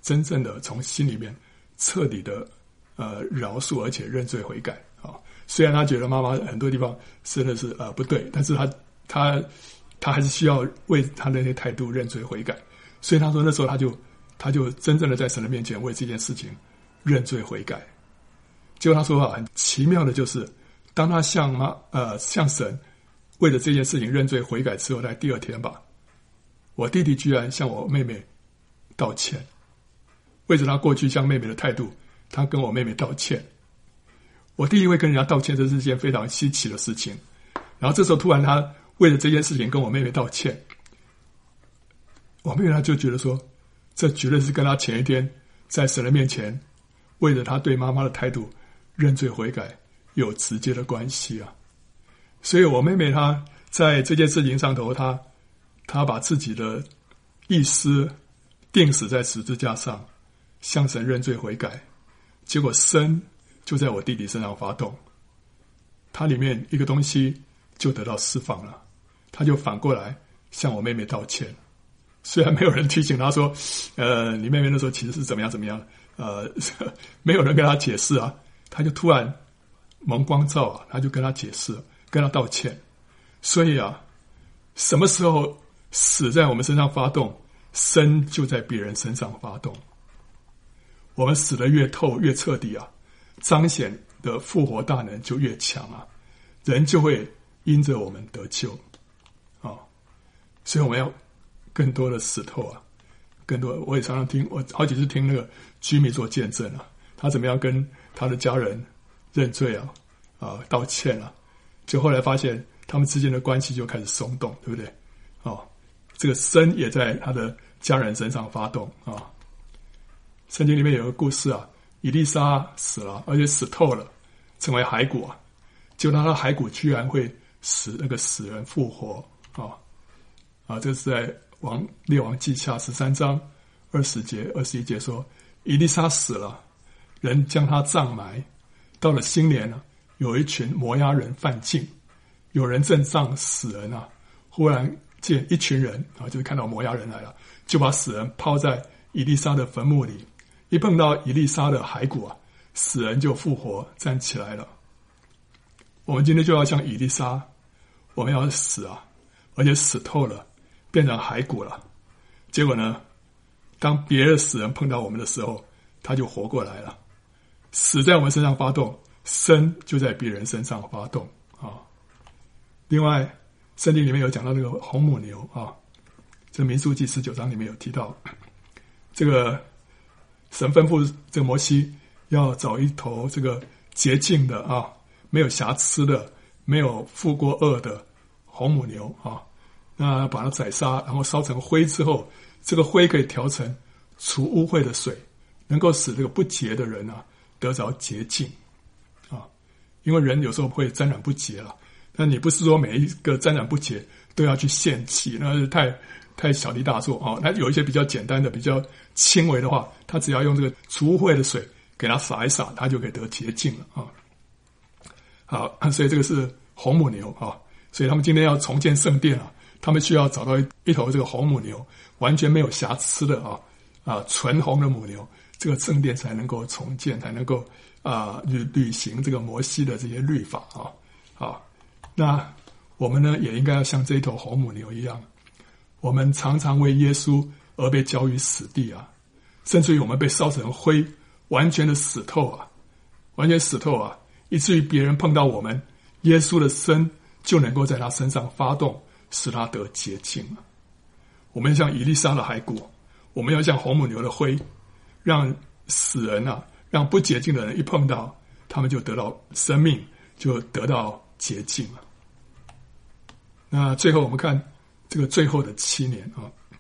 真正的从心里面彻底的饶恕，而且认罪悔改啊。虽然他觉得妈妈很多地方真的是不对，但是他还是需要为他的那些态度认罪悔改。所以他说那时候他就真正的在神的面前为这件事情认罪悔改。结果他说很奇妙的就是，当他向神为了这件事情认罪悔改之后，在第二天吧，我弟弟居然向我妹妹道歉，为着他过去向妹妹的态度，他跟我妹妹道歉。我弟弟会跟人家道歉，这是一件非常稀奇的事情。然后这时候突然他为了这件事情跟我妹妹道歉，我妹妹她就觉得说，这绝对是跟他前一天在神的面前为了他对妈妈的态度认罪悔改有直接的关系啊。所以我妹妹她在这件事情上头，她把自己的意思钉死在十字架上，向神认罪悔改，结果神就在我弟弟身上发动，他里面一个东西就得到释放了，他就反过来向我妹妹道歉。虽然没有人提醒他说你妹妹那时候其实是怎么样怎么样，没有人跟他解释啊，他就突然蒙光照啊，他就跟他解释，跟他道歉。所以啊，什么时候死在我们身上发动，生就在别人身上发动。我们死得越透越彻底啊，彰显的复活大能就越强啊，人就会因着我们得救啊。所以我们要更多的死透啊，更多。我也常常听，我好几次听那个居民做见证啊，他怎么样跟他的家人认罪啊，道歉啊，就后来发现他们之间的关系就开始松动，对不对？这个生也在他的家人身上发动啊。圣经里面有个故事啊，以利沙死了，而且死透了，成为骸骨啊，结果他的骸骨居然会使那个死人复活这是在列王记下13章20节21节说，以利沙死了，人将他葬埋，到了新年了，有一群摩押人犯境，有人正葬死人啊，忽然见一群人就是看到摩押人来了，就把死人抛在以利沙的坟墓里，一碰到以利沙的骸骨啊，死人就复活站起来了。我们今天就要像以利沙，我们要死啊，而且死透了，变成骸骨了。结果呢，当别的死人碰到我们的时候，他就活过来了。死在我们身上发动，生就在别人身上发动啊。另外圣经里面有讲到这个红母牛啊，这民数记19章里面有提到，这个神吩咐这个摩西要找一头这个洁净的没有瑕疵的，没有负过恶的红母牛那把它宰杀，然后烧成灰之后，这个灰可以调成除污秽的水，能够使这个不洁的人得着洁净因为人有时候会沾染不洁了，那你不是说每一个沾染不洁都要去献祭，那是太小题大做那有一些比较简单的比较轻微的话，他只要用这个除污秽的水给他洒一洒，他就可以得洁净了好，所以这个是红母牛所以他们今天要重建圣殿他们需要找到一头这个红母牛，完全没有瑕疵的纯红的母牛，这个圣殿才能够重建，才能够履行这个摩西的这些律法那我们呢也应该要像这一头红母牛一样，我们常常为耶稣而被交于死地甚至于我们被烧成灰，完全的死透完全死透以至于别人碰到我们，耶稣的生就能够在他身上发动，使他得洁净我们像以利沙的骸骨，我们要像红母牛的灰，让死人让不洁净的人一碰到，他们就得到生命，就得到洁净了。那最后我们看这个最后的7年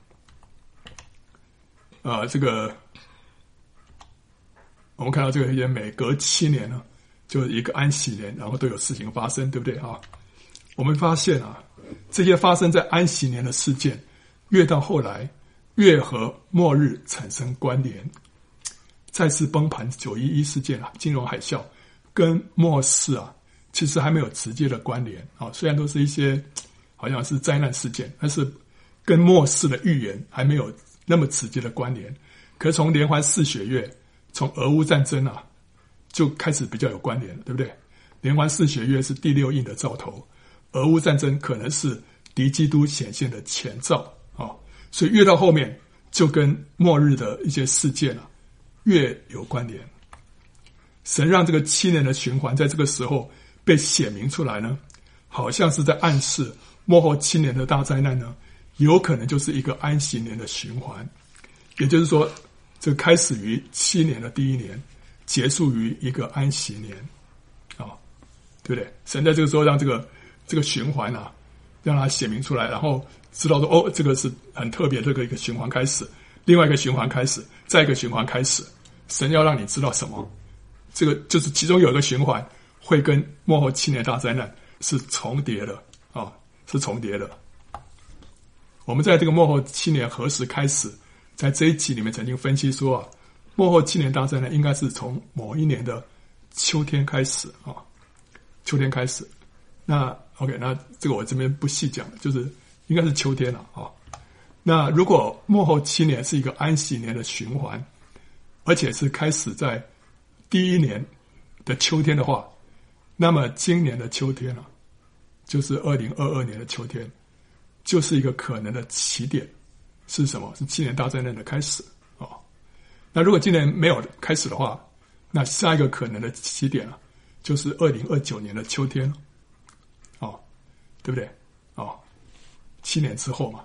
这个我们看到这个也每隔7年就一个安息年，然后都有事情发生，对不对我们发现这些发生在安息年的事件，越到后来越和末日产生关联。再次崩盘911事件金融海啸跟末世其实还没有直接的关联虽然都是一些好像是灾难事件，但是跟末世的预言还没有那么直接的关联。 可是从连环4血月，从俄乌战争啊，就开始比较有关联了，对不对？连环4血月是第6印的兆头，俄乌战争可能是敌基督显现的前兆啊，所以越到后面就跟末日的一些事件啊越有关联。神让这个7年的循环在这个时候被显明出来呢，好像是在暗示末后7年的大灾难呢，有可能就是一个安息年的循环，也就是说，这开始于7年的第1年，结束于一个安息年，对不对？神在这个时候让这个循环啊，让它显明出来，然后知道说，这个是很特别，这个一个循环开始，另外一个循环开始，再一个循环开始，神要让你知道什么？这个就是其中有一个循环会跟末后7年大灾难是重叠的啊，是重叠的。我们在这个末后7年何时开始，在这一集里面曾经分析说啊，末后7年大灾难应该是从某一年的秋天开始啊，秋天开始。那 OK， 那这个我这边不细讲，就是应该是秋天了啊。那如果末后7年是一个安息年的循环，而且是开始在第1年的秋天的话，那么今年的秋天啊，就是2022年的秋天，就是一个可能的起点。是什么？是7年大灾难的开始啊。那如果今年没有开始的话，那下一个可能的起点啊，就是2029年的秋天了，对不对？7年之后嘛。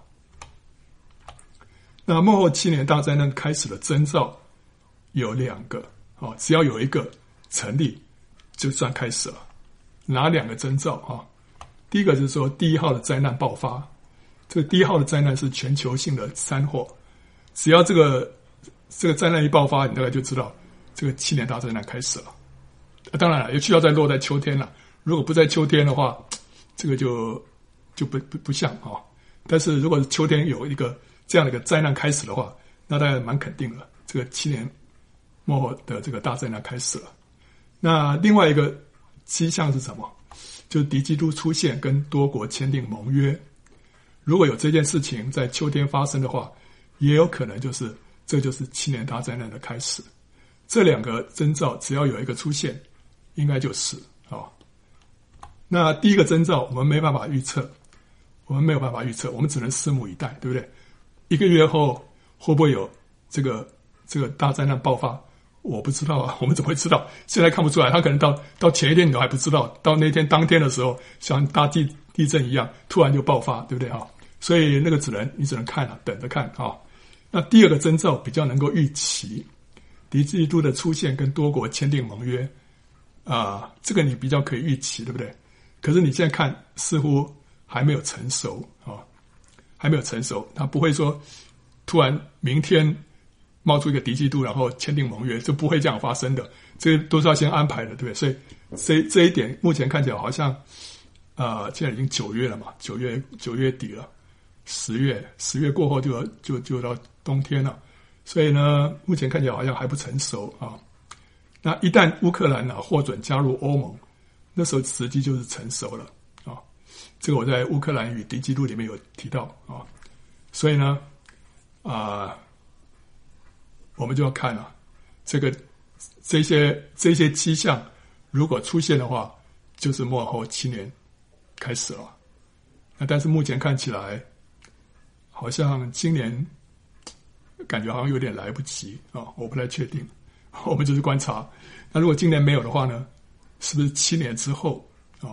那末后7年大灾难开始的征兆有2个只要有一个成立，就算开始了。哪2个征兆啊？第一个就是说，第1号的灾难爆发。这个第1号的灾难是全球性的山祸，只要这个灾难一爆发，你大概就知道这个7年大灾难开始了。当然了，也需要再落在秋天了。如果不在秋天的话，这个就不像啊。但是如果是秋天有一个这样的一个灾难开始的话，那大概蛮肯定了，这个7年末后的这个大灾难开始了。那另外一个迹象是什么？就是敌基督出现，跟多国签订盟约。如果有这件事情在秋天发生的话，也有可能这就是7年大灾难的开始。这2个征兆只要有一个出现，应该就是那第一个征兆我们没办法预测，我们没有办法预测，我们只能拭目以待，对不对？1个月后会不会有这个大灾难爆发？我不知道啊，我们怎么会知道？现在看不出来，他可能到前一天你都还不知道，到那天当天的时候，像大地震一样，突然就爆发，对不对啊？所以那个你只能看了，等着看啊。那第2个征兆比较能够预期，敌基督的出现跟多国签订盟约这个你比较可以预期，对不对？可是你现在看似乎还没有成熟还没有成熟，他不会说突然明天冒出一个敌基督，然后签订盟约，这不会这样发生的，这都是要先安排的，对不对？所以这一点目前看起来好像现在已经9月了嘛，9月底了，10月过后就到冬天了，所以呢，目前看起来好像还不成熟啊。那一旦乌克兰获准加入欧盟，那时候时机就是成熟了啊。这个我在乌克兰与敌基督里面有提到啊，所以呢我们就要看这些迹象，如果出现的话，就是末后7年开始了。那但是目前看起来，好像今年感觉好像有点来不及我不太确定，我们就是观察。那如果今年没有的话呢，是不是7年之后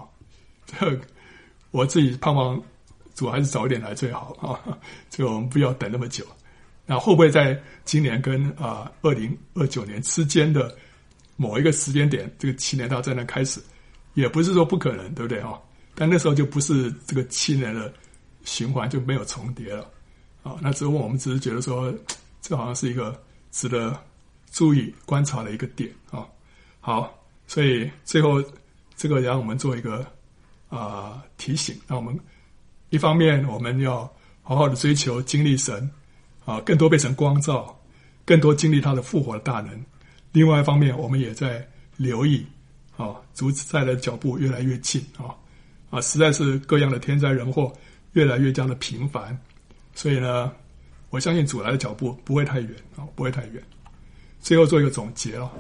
我自己盼望主还是早一点来最好这个我们不要等那么久。那会不会在今年跟2029年之间的某一个时间点，这个7年大灾难开始，也不是说不可能，对不对但那时候就不是这个7年的循环，就没有重叠了那只是我们只是觉得说，这好像是一个值得注意观察的一个点好，所以最后这个让我们做一个提醒，让我们一方面我们要好好的追求经历神更多被神光照，更多经历他的复活的大能。另外一方面，我们也在留意主再来的脚步越来越近实在是各样的天灾人祸越来越加的频繁，所以呢我相信主来的脚步不会太远啊，不会太远。最后做一个总结了，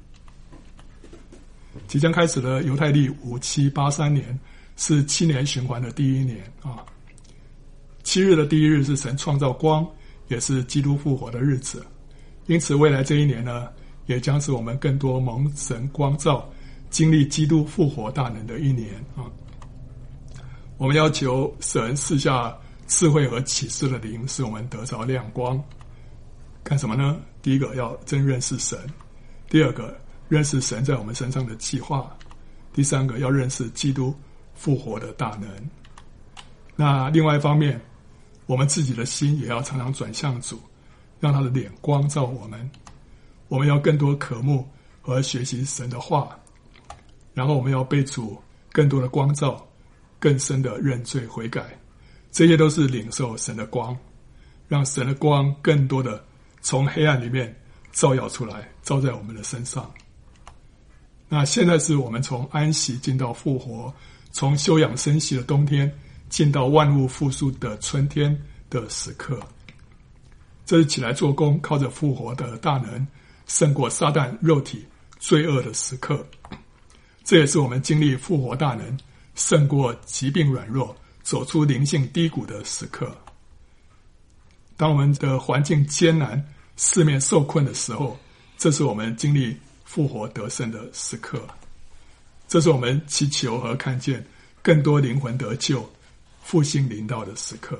即将开始的犹太历5783年是7年循环的第一年啊。7日的第一日是神创造光，也是基督复活的日子，因此未来这一年呢，也将是我们更多蒙神光照，经历基督复活大能的一年啊。我们要求神赐下智慧和启示的灵，使我们得着亮光。干什么呢？第一个要真认识神，第二个认识神在我们身上的计划，第三个要认识基督复活的大能。那另外一方面，我们自己的心也要常常转向主，让他的脸光照我们。我们要更多渴慕和学习神的话，然后我们要被主更多的光照，更深的认罪悔改，这些都是领受神的光，让神的光更多的从黑暗里面照耀出来，照在我们的身上。那现在是我们从安息进到复活，从休养生息的冬天进到万物复苏的春天的时刻。这是起来做工，靠着复活的大能胜过撒旦肉体罪恶的时刻。这也是我们经历复活大能胜过疾病软弱，走出灵性低谷的时刻。当我们的环境艰难，四面受困的时候，这是我们经历复活得胜的时刻。这是我们祈求和看见更多灵魂得救、复兴临到的时刻。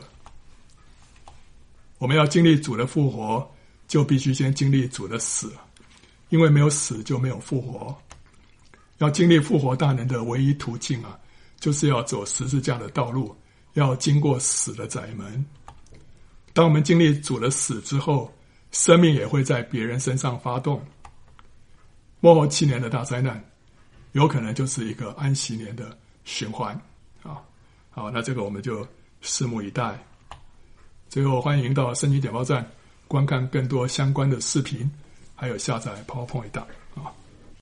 我们要经历主的复活，就必须先经历主的死，因为没有死就没有复活。要经历复活大能的唯一途径啊，就是要走十字架的道路，要经过死的窄门。当我们经历主的死之后，生命也会在别人身上发动。末后7年的大灾难，有可能就是一个安息年的循环啊。好，那这个我们就拭目以待。最后，欢迎到圣经简报站观看更多相关的视频，还有下载 PowerPoint 档啊。